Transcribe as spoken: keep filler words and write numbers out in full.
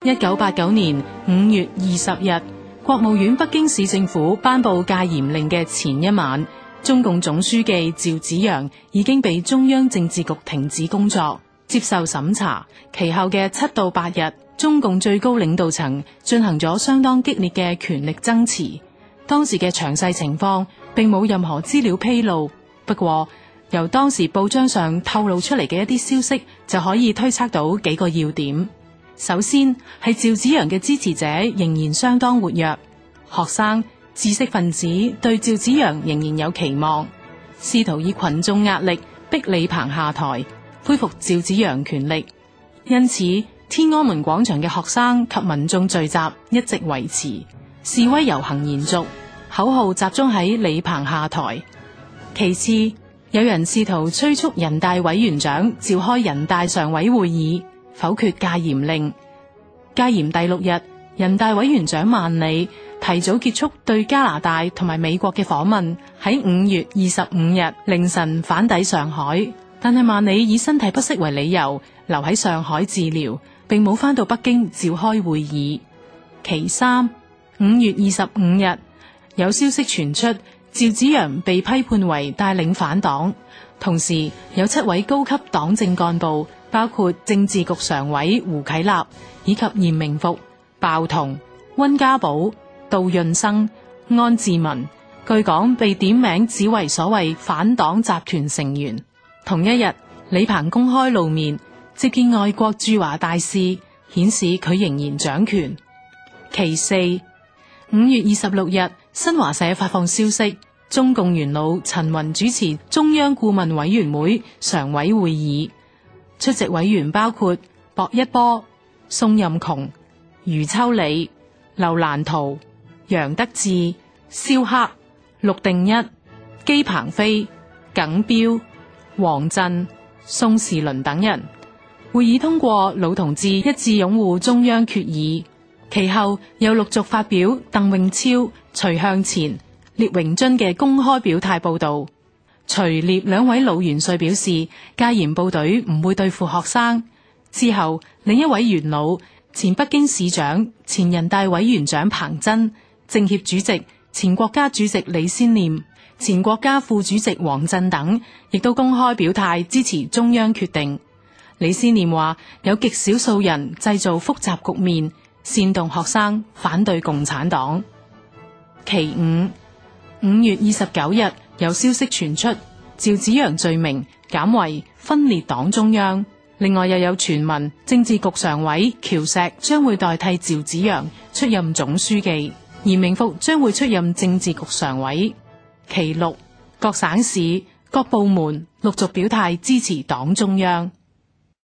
一九八九年五月二十日，國務院北京市政府頒布戒嚴令嘅前一晚，中共總書記趙紫陽已經被中央政治局停止工作，接受審查。其後嘅七到八日，中共最高領導層進行咗相當激烈嘅權力爭持。當時嘅詳細情況並冇任何資料披露，不過由當時報章上透露出嚟嘅一啲消息就可以推測到幾個要點。首先係趙紫陽嘅支持者仍然相當活躍，學生、知識分子對趙紫陽仍然有期望，試圖以群眾壓力逼李鵬下台，恢復趙紫陽權力。因此天安門廣場嘅學生及民眾聚集一直維持，示威遊行延續，口號集中喺李鵬下台。其次，有人試圖催促人大委員長召開人大常委會議，否決戒嚴令。戒嚴第六日，人大委員長萬里提早結束對加拿大同埋美國嘅訪問，喺五月二十五日凌晨返抵上海。但係萬里以身體不適為理由留喺上海治療，並冇返到北京召開會議。其三，五月二十五日有消息傳出，趙紫陽被批判為帶領反黨，同時有七位高級黨政幹部，包括政治局常委胡啟立以及嚴明復、鮑彤、溫家寶、杜潤生、安志文，據講被點名指為所謂反黨集團成員。同一日，李鵬公開露面接見外國駐華大使，顯示佢仍然掌權。其四，五月二十六日，新華社發放消息，中共元老陳雲主持中央顧問委員會常委會議，出席委員包括薄一波、宋任窮、余秋里、劉蘭圖、楊德志、蕭克、陸定一、姬鵬飛、耿彪、王震、宋時輪等人。會議通過老同志一致擁護中央決議，其後又陸續發表鄧穎超、徐向前、聶榮臻嘅公開表態報道。徐聶兩位老元帥表示，戒嚴部隊唔會對付學生。之後，另一位元老前北京市長、前人大委員長彭真、政協主席、前國家主席李先念、前國家副主席王震等，亦都公開表態支持中央決定。李先念話，有極少數人製造複雜局面，煽動學生反對共產黨。其五，五月二十九日有消息傳出，趙紫陽罪名減為分裂黨中央。另外又有傳聞，政治局常委喬石將會代替趙紫陽出任總書記，嚴明復將會出任政治局常委。其六，各省市、各部門陸續表態支持黨中央。